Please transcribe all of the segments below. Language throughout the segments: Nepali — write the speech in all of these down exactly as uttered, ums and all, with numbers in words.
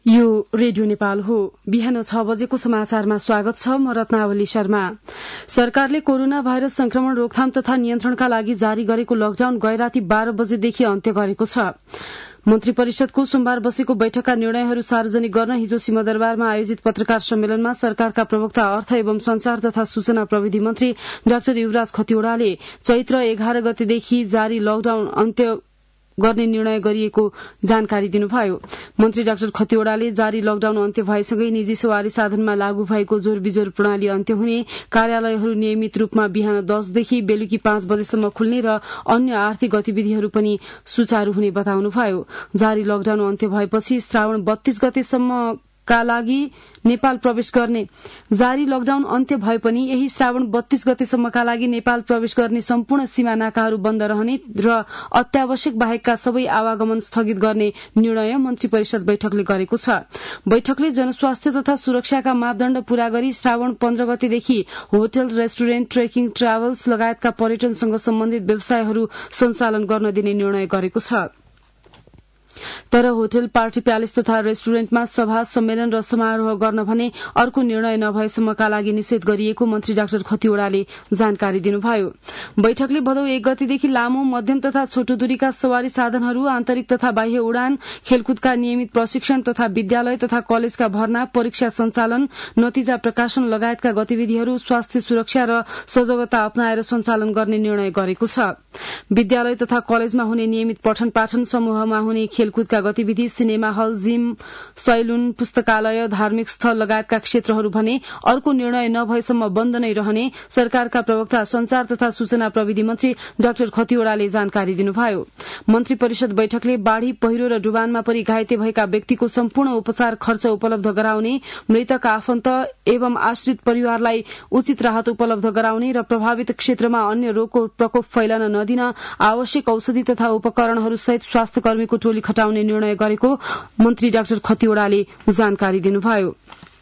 यो रेडियो नेपाल हो। बिहान छ बजेको समाचारमा स्वागत छ। म रत्नावली शर्मा। सरकारले कोरोना भाइरस संक्रमण रोकथाम तथा नियन्त्रणका लागि जारी गरेको लकडाउन गैराती बाह्र बजेदेखि अन्त्य गरेको छ। मन्त्री परिषदको सोमबार बसेको बैठकका निर्णयहरू सार्वजनिक गर्न हिजो सिंहदरबारमा आयोजित पत्रकार सम्मेलनमा सरकारका प्रवक्ता अर्थ एवं संचार तथा सूचना प्रविधि मन्त्री डाक्टर युवराज खतिवड़ाले चैत्र एघार गतेदेखि जारी लकडाउन अन्त्य गर्ने निर्णय गरिएको जानकारी दिनुभयो। मन्त्री डाक्टर खतिवड़ाले जारी लकडाउन अन्त्य भएसँगै निजी सवारी साधनमा लागू भएको जोर बिजोर प्रणाली अन्त्य हुने, कार्यालयहरू नियमित रूपमा बिहान दसदेखि बेलुकी पाँच बजेसम्म खुल्ने र अन्य आर्थिक गतिविधिहरू पनि सुचारू हुने बताउनुभयो। जारी लकडाउन अन्त्य भएपछि श्रावण बत्तीस गतेसम्म का लागि नेपाल प्रवेश गर्ने जारी लकडाउन अन्त्य भए पनि यही श्रावण बत्तीस गतेसम्मका लागि नेपाल प्रवेश गर्ने सम्पूर्ण सीमा नाकाहरू बन्द रहने र अत्यावश्यक बाहेकका सबै आवागमन स्थगित गर्ने निर्णय मन्त्री परिषद बैठकले गरेको छ। बैठकले जनस्वास्थ्य तथा सुरक्षाका मापदण्ड पूरा गरी श्रावण पन्ध्र गतेदेखि होटल, रेस्टुरेन्ट, ट्रेकिङ, ट्राभल्स लगायतका पर्यटनसँग सम्बन्धित व्यवसायहरू सञ्चालन गर्न दिने निर्णय गरेको छ। तर होटल, पार्टी प्यालेस तथा रेस्टुरेन्टमा सभा, सम्मेलन र समारोह गर्न भने अर्को निर्णय नभएसम्मका लागि निषेध गरिएको मन्त्री डाक्टर खतिवड़ाले जानकारी दिनुभयो। बैठकले भदौ एक गतेदेखि लामो, मध्यम तथा छोटो दूरीका सवारी साधनहरू, आन्तरिक तथा बाह्य उडान, खेलकुदका नियमित प्रशिक्षण तथा विद्यालय तथा कलेजका भर्ना, परीक्षा सञ्चालन, नतिजा प्रकाशन लगायतका गतिविधिहरू स्वास्थ्य सुरक्षा र सजगता अपनाएर सञ्चालन गर्ने निर्णय गरेको छ। विद्यालय तथा कलेजमा हुने नियमित पठन पाठन, समूहमा हुने खेलकुदका गतिविधि, सिनेमा हल, जिम, सैलुन, पुस्तकालय, धार्मिक स्थल लगायतका क्षेत्रहरू भने अर्को निर्णय नभएसम्म बन्द नै रहने सरकारका प्रवक्ता संचार तथा सूचना प्रविधि मन्त्री डाक्टर खतिवड़ाले जानकारी दिनुभयो। मन्त्री परिषद बैठकले बाढ़ी, पहिरो र डुबानमा परि घाइते भएका व्यक्तिको सम्पूर्ण उपचार खर्च उपलब्ध गराउने, मृतक आफन्त एवं आश्रित परिवारलाई उचित राहत उपलब्ध गराउने र प्रभावित क्षेत्रमा अन्य रोगको प्रकोप फैलन नदिन आवश्यक औषधि तथा उपकरणहरू सहित स्वास्थ्य कर्मीको टोली खटाउने निर्णय गरेको मन्त्री डाक्टर खतिवड़ाले जानकारी दिनुभयो।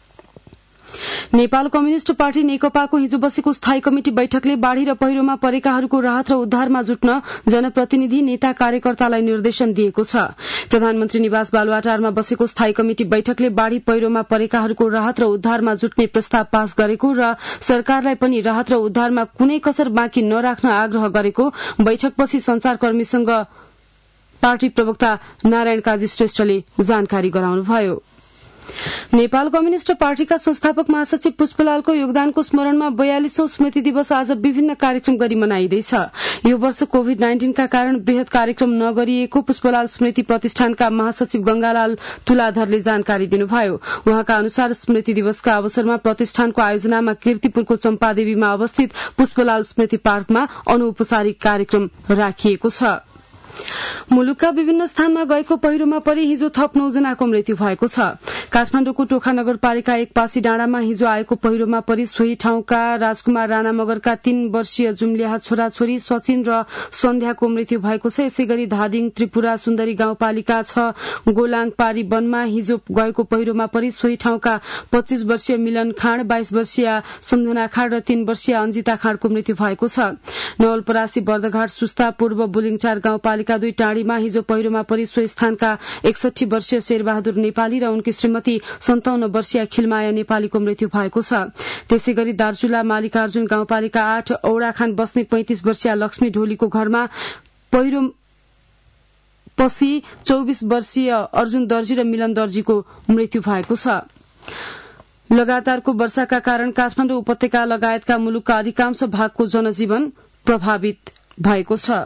नेपाल कम्युनिष्ट पार्टी नेकपाको हिजो बसेको स्थायी कमिटी बैठकले बाढ़ी र पहिरोमा परेकाहरूको राहत र उद्धारमा जुट्न जनप्रतिनिधि, नेता, कार्यकर्तालाई निर्देशन दिएको छ। प्रधानमन्त्री निवास बालुवाटारमा बसेको स्थायी कमिटी बैठकले बाढ़ी पहिरोमा परेकाहरूको राहत र उद्धारमा जुट्ने प्रस्ताव पास गरेको र सरकारलाई पनि राहत र उद्धारमा कुनै कसर बाँकी नराख्न आग्रह गरेको बैठकपछि संचारकर्मीसँग पार्टी प्रवक्ता नारायण काजी श्रेष्ठले जानकारी गराउनुभयो। नेपाल कम्युनिष्ट पार्टीका संस्थापक महासचिव पुष्पलालको योगदानको स्मरणमा बयालीसौं स्मृति दिवस आज विभिन्न कार्यक्रम गरी मनाइँदैछ। यो वर्ष कोविड नाइन्टीनका कारण वृहत कार्यक्रम नगरिएको पुष्पलाल स्मृति प्रतिष्ठानका महासचिव गंगालाल तुलाधरले जानकारी दिनुभयो। उहाँका अनुसार स्मृति दिवसका अवसरमा प्रतिष्ठानको आयोजनामा कीर्तिपुरको चम्पादेवीमा अवस्थित पुष्पलाल स्मृति पार्कमा अनौपचारिक कार्यक्रम राखिएको छ। मुलुकका विभिन्न स्थानमा गएको पहिरोमा परि हिजो थप नौजनाको मृत्यु भएको छ। काठमाडौँको टोखा नगरपालिका एक पासी डाँडामा हिजो आएको पहिरोमा परि सोही ठाउँका राजकुमार राणा मगरका तीन वर्षीय जुम्ल्याहा छोराछोरी सचिन र सन्ध्याको मृत्यु भएको छ। यसै गरी धादिङ त्रिपुरा सुन्दरी गाउँपालिका छ गोलाङपारी वनमा हिजो गएको पहिरोमा परि सोही ठाउँका पच्चीस वर्षीय मिलन खाँड, बाइस वर्षीय सम्झना खाँड र तीन वर्षीय अन्जिता खाँडको मृत्यु भएको छ। नवलपरासी, बर्दघाट, सुस्ता, पूर्व बुलिङचार गाउँपालिका दुई टाँडीमा हिजो पहिरोमा परि सो स्थानका एकसठी वर्षीय शेरबहादुर नेपाली र उनकी श्रीमती सन्ताउन्न वर्षीय खिलमाया नेपालीको मृत्यु भएको छ। त्यसै गरी दार्चुला मालिकार्जुन गाउँपालिका आठ औडाखान बस्ने पैंतिस वर्षीय लक्ष्मी ढोलीको घरमा पहिरो पछि चौबिस वर्षीय अर्जुन दर्जी र मिलन दर्जीको मृत्यु भएको छ। लगातारको वर्षाका कारण काठमाडौँ उपत्यका लगायतका मुलुकका अधिकांश भागको जनजीवन प्रभावित भएको छ।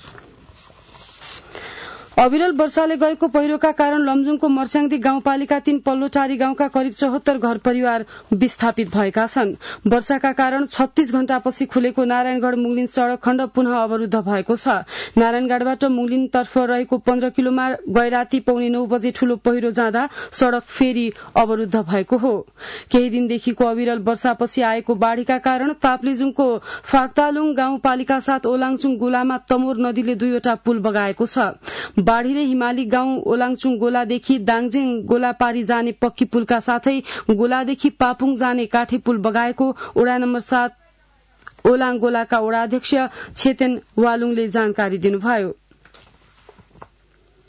अविरल वर्षाले गएको पहिरोका कारण लमजुङको मर्स्याङदी गाउँपालिका तीन पल्लोटारी गाउँका करिब चौहत्तर घर परिवार विस्थापित भएका छन्। वर्षाका कारण छत्तीस घण्टापछि खुलेको नारायणगढ़ मुङलिन सड़क खण्ड पुनः अवरूद्ध भएको छ। नारायणगढ़बाट मुङलिनतर्फ रहेको पन्ध्र किलोमा गैराती पौने नौ बजे ठूलो पहिरो जाँदा सड़क फेरि अवरूद्ध भएको हो। केही दिनदेखिको अविरल वर्षापछि आएको बाढ़ीका कारण ताप्लेजुङको फाक्तालुङ गाउँपालिका साथ ओलाङचुङ गोलामा तमोर नदीले दुईवटा पुल बगाएको छ। बाढ़ीले हिमाली गाउँ ओलाङचुङ गोलादेखि दाङजेङ गोला पारी जाने पक्की पुलका साथै गोलादेखि पापुङ जाने काठे पुल बगाएको वडा नम्बर सात ओलाङ गोलाका वडाध्यक्ष छेतेन वालुङले जानकारी दिनुभयो।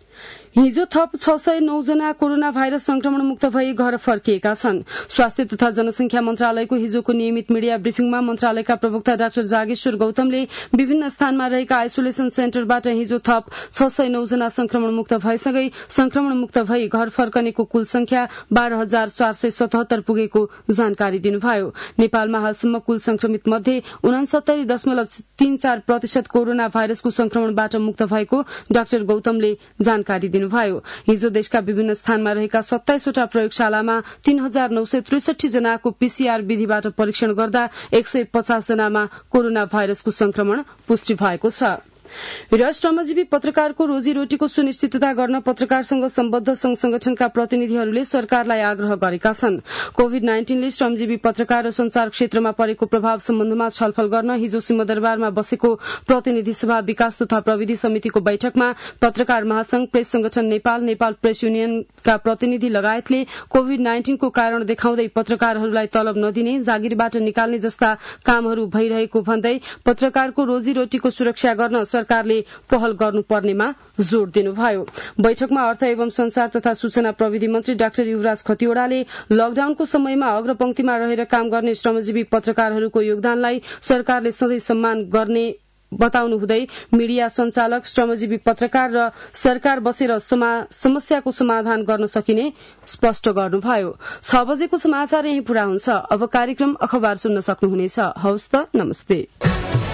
हिजो थप छ सय नौ जना कोरोना भाइरस संक्रमण मुक्त भई घर फर्किएका छन्। स्वास्थ्य तथा जनसंख्या मन्त्रालयको हिजोको नियमित मिडिया ब्रिफिङमा मन्त्रालयका प्रवक्ता डाक्टर जागेश्वर गौतमले विभिन्न स्थानमा रहेका आइसोलेशन सेन्टरबाट हिजो थप छ सय नौ जना संक्रमण मुक्त भएसँगै संक्रमण मुक्त भई घर फर्कनेको कुल संख्या बाह्र हजार चार सय सतहत्तर पुगेको जानकारी दिनुभयो। नेपालमा हालसम्म कुल संक्रमित मध्ये उनासत्तरी दशमलव तीन चार प्रतिशत कोरोना भाइरसको संक्रमणबाट मुक्त भएको डाक्टर गौतमले जानकारी दिनुभयो। हिजो देशका विभिन्न स्थानमा रहेका सत्ताइसवटा प्रयोगशालामा तीन हजार नौ सय त्रिसठी जनाको पीसीआर विधिबाट परीक्षण गर्दा एक सय पचास जनामा कोरोना भाइरसको संक्रमण पुष्टि भएको छ। र श्रमजीवी पत्रकारको रोजीरोटीको सुनिश्चितता गर्न पत्रकारसँग सम्बद्ध संघ संगठनका प्रतिनिधिहरूले सरकारलाई आग्रह गरेका छन्। कोविड नाइन्टीनले श्रमजीवी पत्रकार र संचार क्षेत्रमा परेको प्रभाव सम्बन्धमा छलफल गर्न हिजो सिंहदरबारमा बसेको प्रतिनिधि सभा विकास तथा प्रविधि समितिको बैठकमा पत्रकार महासंघ, प्रेस संगठन नेपाल, नेपाल प्रेस युनियनका प्रतिनिधि लगायतले कोविड नाइन्टीनको कारण देखाउँदै पत्रकारहरूलाई तलब नदिने, जागिरबाट निकाल्ने जस्ता कामहरू भइरहेको भन्दै पत्रकारको रोजीरोटीको सुरक्षा गर्न सरकारले पहल गर्नुपर्नेमा जोड़ दिनुभयो। बैठकमा अर्थ एवं संचार तथा सूचना प्रविधि मन्त्री डाक्टर युवराज खतिवड़ाले लकडाउनको समयमा अग्रपंक्तिमा रहेर काम गर्ने श्रमजीवी पत्रकारहरूको योगदानलाई सरकारले सधैं सम्मान गर्ने बताउनु हुँदै मीडिया संचालक, श्रमजीवी पत्रकार र सरकार बसेर समस्याको समाधान गर्न सकिने स्पष्ट गर्नुभयो। छ बजेको समाचार यही पूरा हुन्छ। अब कार्यक्रम अखबार सुन्न सक्नुहुनेछ। हवस् त, नमस्ते।